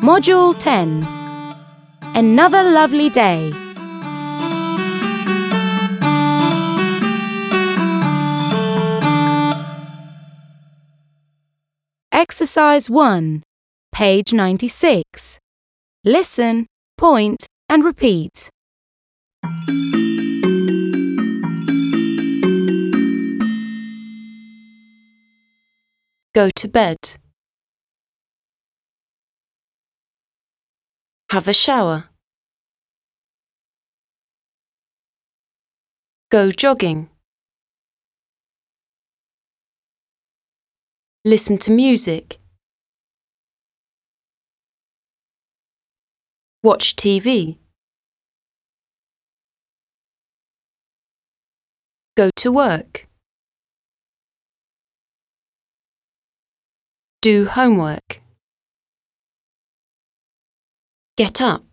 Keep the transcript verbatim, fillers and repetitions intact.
Module ten. Another lovely day. Exercise one, page ninety-six. Listen, point and repeat. Go to bed. Have a shower. Go jogging. Listen to music. Watch T V. Go to work. Do homework. Get up.